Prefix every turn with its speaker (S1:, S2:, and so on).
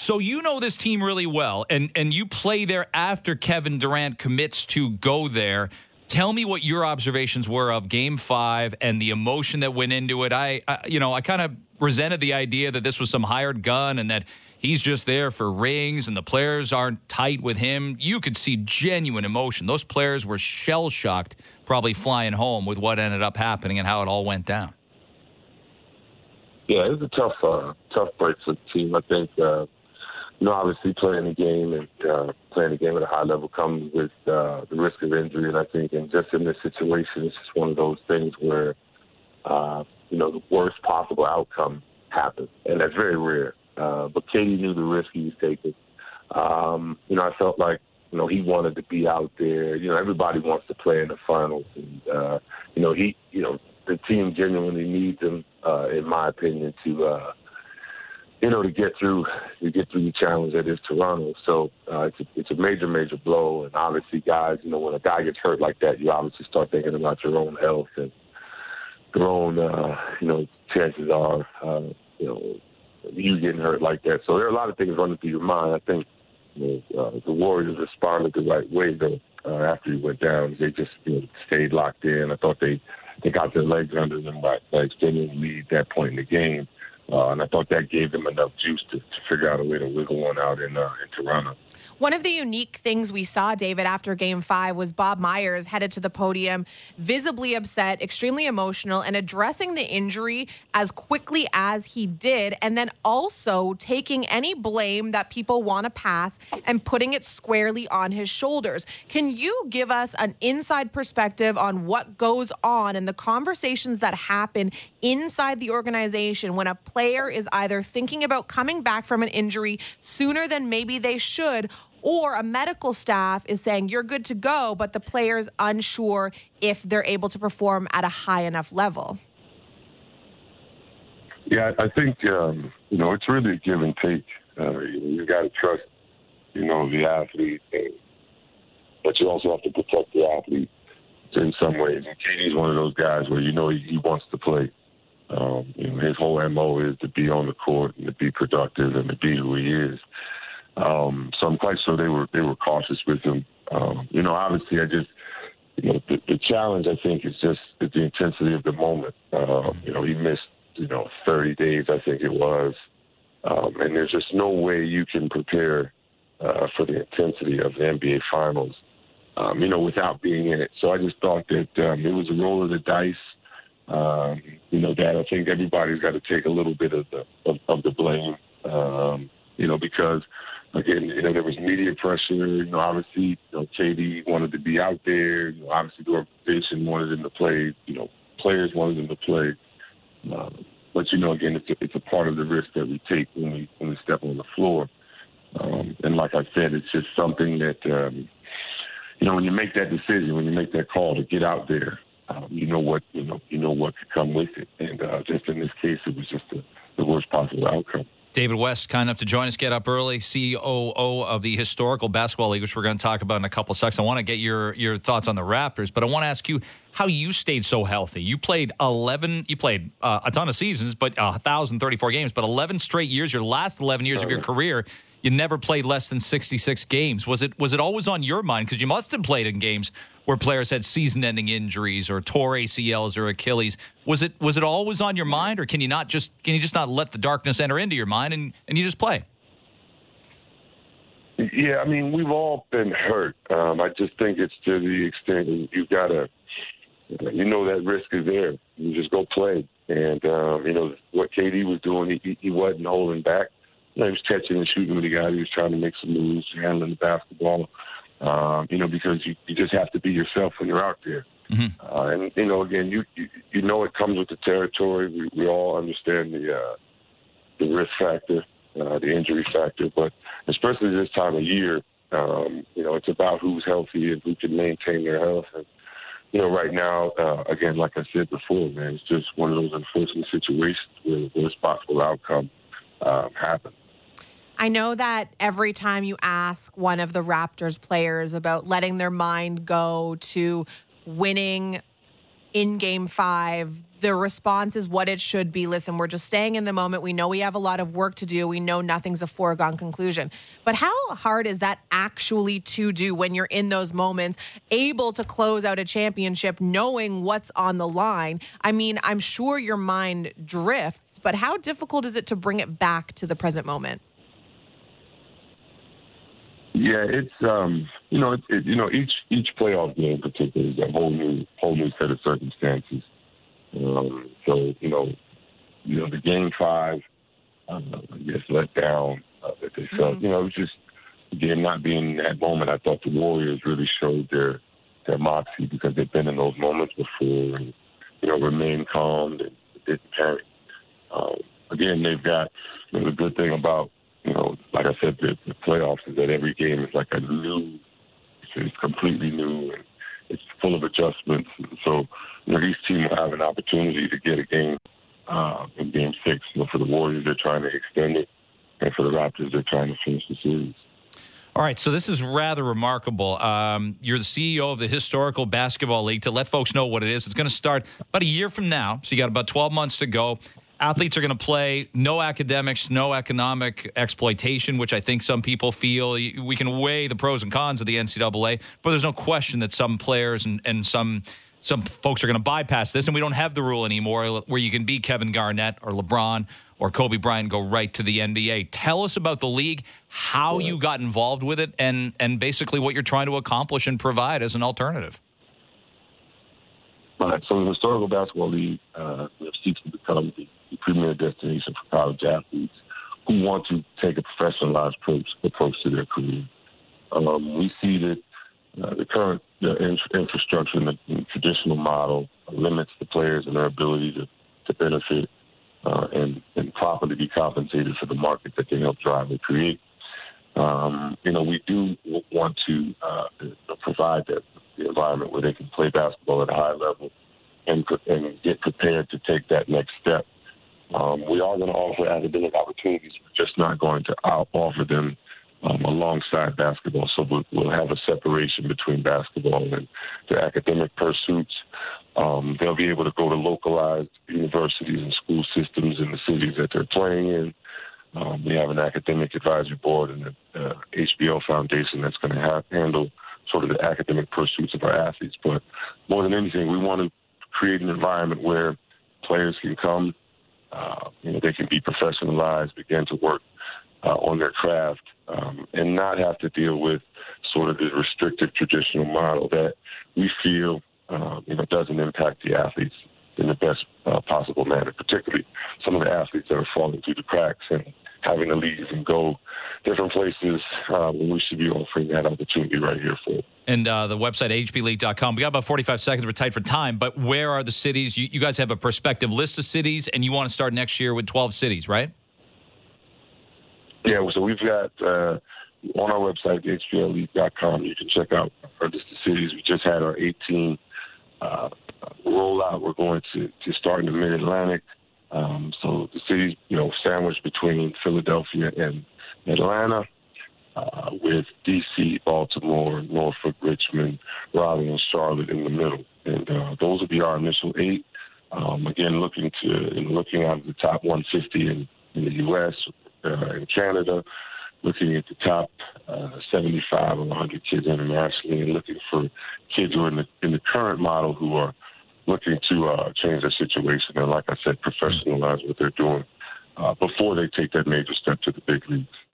S1: So you know this team really well, and you play there after Kevin Durant commits to go there. Tell me what your observations were of Game 5 and the emotion that went into it. I kind of resented the idea that this was some hired gun and that he's just there for rings and the players aren't tight with him. You could see genuine emotion. Those players were shell-shocked, probably flying home with what ended up happening and how it all went down.
S2: Yeah, it was a tough break for the team. I think, obviously playing the game and playing the game at a high level comes with the risk of injury. And I think just in this situation, it's just one of those things where, the worst possible outcome happens. And that's very rare. But Katie knew the risk he was taking. I felt like, he wanted to be out there. Everybody wants to play in the finals. And, the team genuinely needs him, in my opinion, to get through the challenge that is Toronto. So it's a major blow. And obviously, guys, when a guy gets hurt like that, you obviously start thinking about your own health and your own, chances are, you getting hurt like that. So there are a lot of things running through your mind. I think the Warriors responded the right way, though, after he went down. They just stayed locked in. I thought they got their legs under them by extending the lead at that point in the game. And I thought that gave them enough juice to figure out a way to wiggle one out in Toronto.
S3: One of the unique things we saw, David, after Game 5 was Bob Myers headed to the podium, visibly upset, extremely emotional, and addressing the injury as quickly as he did, and then also taking any blame that people want to pass and putting it squarely on his shoulders. Can you give us an inside perspective on what goes on and the conversations that happen inside the organization when a player is either thinking about coming back from an injury sooner than maybe they should, or a medical staff is saying you're good to go, but the player's unsure if they're able to perform at a high enough level?
S2: Yeah, I think, it's really a give and take. You got to trust, the athlete, but you also have to protect the athlete in some ways. And KD's one of those guys where he wants to play. His whole MO is to be on the court and to be productive and to be who he is. So I'm quite sure they were cautious with him. Obviously, the challenge, I think, is just the intensity of the moment. He missed, 30 days, I think it was. And there's just no way you can prepare for the intensity of the NBA Finals, without being in it. So I just thought that it was a roll of the dice. That I think everybody's got to take a little bit of the blame, because, again, there was media pressure. Obviously, KD wanted to be out there. Obviously, the organization wanted him to play. Players wanted him to play. But, again, it's a part of the risk that we take when we step on the floor. And like I said, it's just something that, when you make that decision, when you make that call to get out there, you know what could come with it. And just in this case, it was just the worst possible outcome.
S1: David West, kind enough to join us, get up early, COO of the Historical Basketball League, which we're going to talk about in a couple of seconds. I want to get your thoughts on the Raptors, but I want to ask you how you stayed so healthy. You played a ton of seasons, but 1,034 games, but 11 straight years, your last 11 years of your career, you never played less than 66 games. Was it always on your mind? Because you must have played in games where players had season-ending injuries or tore ACLs or Achilles. Was it always on your mind, or can you just not let the darkness enter into your mind and you just play?
S2: Yeah, I mean, we've all been hurt. I just think it's to the extent you've got to, that risk is there. You just go play. And, what KD was doing, he wasn't holding back. He was catching and shooting with the guy. He was trying to make some moves, handling the basketball, because you just have to be yourself when you're out there.
S1: Mm-hmm.
S2: And, again, it comes with the territory. We all understand the risk factor, the injury factor. But especially this time of year, it's about who's healthy and who can maintain their health. And, right now, again, like I said before, man, it's just one of those unfortunate situations where the worst possible outcome happens.
S3: I know that every time you ask one of the Raptors players about letting their mind go to winning in Game 5, the response is what it should be. Listen, we're just staying in the moment. We know we have a lot of work to do. We know nothing's a foregone conclusion. But how hard is that actually to do when you're in those moments, able to close out a championship, knowing what's on the line? I mean, I'm sure your mind drifts, but how difficult is it to bring it back to the present moment?
S2: Yeah, it's each playoff game in particular is a whole new set of circumstances. So the Game 5, I guess let down that they felt. It was just again not being in that moment. I thought the Warriors really showed their moxie because they've been in those moments before and remained calm and didn't panic. Again, they've got the good thing about like I said, the playoffs is that every game is like it's completely new and it's full of adjustments. So, these teams will have an opportunity to get a game in Game 6. For the Warriors, they're trying to extend it, and for the Raptors, they're trying to finish the series.
S1: All right, so this is rather remarkable. You're the CEO of the Historical Basketball League. To let folks know what it is, it's going to start about a year from now, so you got about 12 months to go. Athletes are going to play no academics, no economic exploitation, which I think some people feel. We can weigh the pros and cons of the NCAA, but there's no question that some players and some folks are going to bypass this, and we don't have the rule anymore where you can be Kevin Garnett or LeBron or Kobe Bryant and go right to the NBA. Tell us about the league, how you got involved with it, and basically what you're trying to accomplish and provide as an alternative.
S2: All right, so the Historical Basketball League seeks to become the premier destination for college athletes who want to take a professionalized approach to their career. We see that the current infrastructure and the traditional model limits the players and their ability to benefit and properly be compensated for the market that they help drive and create. We do want to provide the environment where they can play basketball at a high level and get prepared to take that next step. We are going to offer academic opportunities. We're just not going to offer them alongside basketball. So we'll have a separation between basketball and their academic pursuits. They'll be able to go to localized universities and school systems in the cities that they're playing in. We have an academic advisory board and the HBO Foundation that's going to handle sort of the academic pursuits of our athletes. But more than anything, we want to create an environment where players can come, they can be professionalized, begin to work on their craft, and not have to deal with sort of the restrictive traditional model that we feel, doesn't impact the athletes in the best possible manner, particularly some of the athletes that are falling through the cracks and having to leave and go different places when we should be offering that opportunity right here for them.
S1: And the website, hbleague.com. We got about 45 seconds. We're tight for time, but where are the cities? You guys have a prospective list of cities, and you want to start next year with 12 cities, right?
S2: Yeah, so we've got on our website, hbleague.com, you can check out our list of cities. We just had our 18 rollout. We're going to start in the Mid-Atlantic. So the cities, sandwiched between Philadelphia and Atlanta, with D.C., Baltimore, Norfolk, Richmond, Raleigh, and Charlotte in the middle. And those will be our initial 8. Again, looking out of the top 150 in the U.S. And Canada, looking at the top 75 or 100 kids internationally, and looking for kids who are in the current model who are looking to change their situation and, like I said, professionalize what they're doing before they take that major step to the big leagues.